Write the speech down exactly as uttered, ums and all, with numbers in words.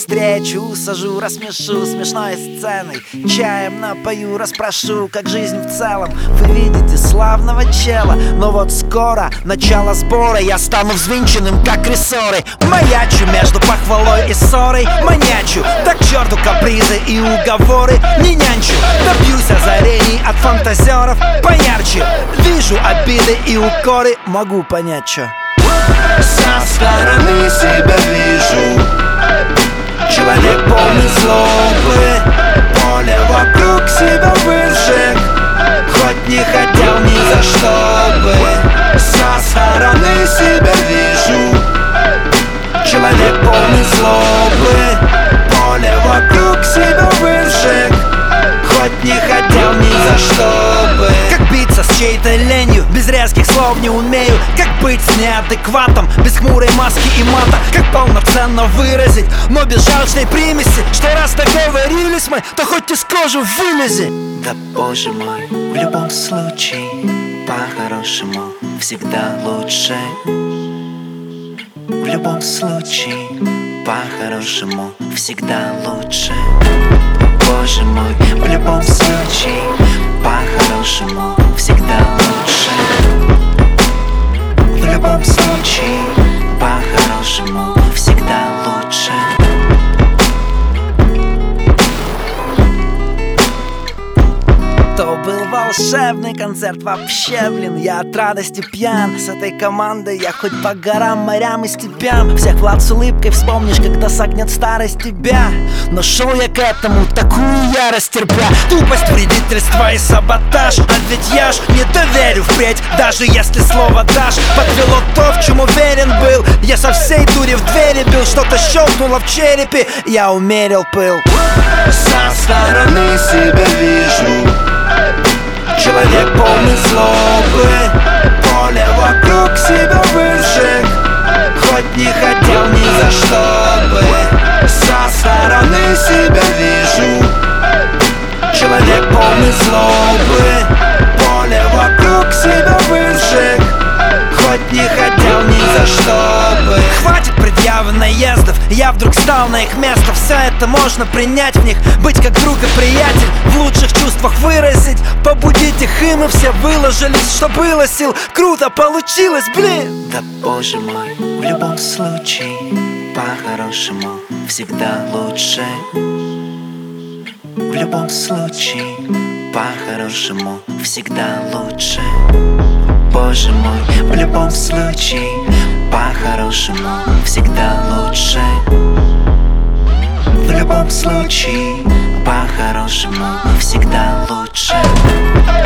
встречу, сажу, рассмешу смешной сценой, чаем напою, расспрошу, как жизнь в целом. Вы видите славного чела, но вот скоро начало сбора, я стану взвинченным, как рессоры. Маячу между похвалой и ссорой, манячу, да к черту капризы и уговоры, не нянчу, добьюсь озарений от фантазеров поярче. Вижу обиды и укоры, могу понять, чё. Со стороны себя вижу, человек полный злобы, поле вокруг себя выжег, хоть не хотел ни за что бы. Со стороны себя вижу, человек полный злобы, поле вокруг себя выжег, хоть не хотел ни за что бы. Как биться с чьей-то ленью, без резких слов не умею. Как быть с неадекватом, без хмурой маски и мата. Как полноценно выразить, но без жалчной примеси, что раз договорились мы, то хоть из кожи вылези. Да боже мой, в любом случае, по-хорошему всегда лучше. В любом случае, по-хорошему всегда лучше. Боже мой, в любом случае, по-хорошему всегда лучше. В любом случае, по-хорошему всегда лучше. То был волшебный концерт вообще, блин, я от радости пьян. С этой командой я хоть по горам, морям и степям. Всех Влад с улыбкой вспомнишь, когда согнет старость тебя. Но шел я к этому, такую ярость терпя. Тупость, вредительство и саботаж. А ведь я ж не доверю впредь, даже если слово дашь. Подвело то, в чем уверен был. Я со всей дури в двери бил, что-то щелкнуло в черепе, я умерил пыл. Со стороны себя вижу, человек полный злобы, поле вокруг себя выжег, хоть не хотел ни за что бы. Со стороны себя вижу, человек полный злобы, поле вокруг себя выжег, хоть не хотел ни за что бы. Хватит предъявы наездов, я вдруг стал на их место. Все это можно принять в них, быть как друг и приятель, в лучших чувствах выразить, побудить их, и мы все выложились, что было сил. Круто получилось, блин! Да боже мой, в любом случае, по-хорошему всегда лучше. В любом случае, по-хорошему всегда лучше. Боже мой, в любом случае, по-хорошему всегда лучше. В любом случае, по-хорошему всегда лучше.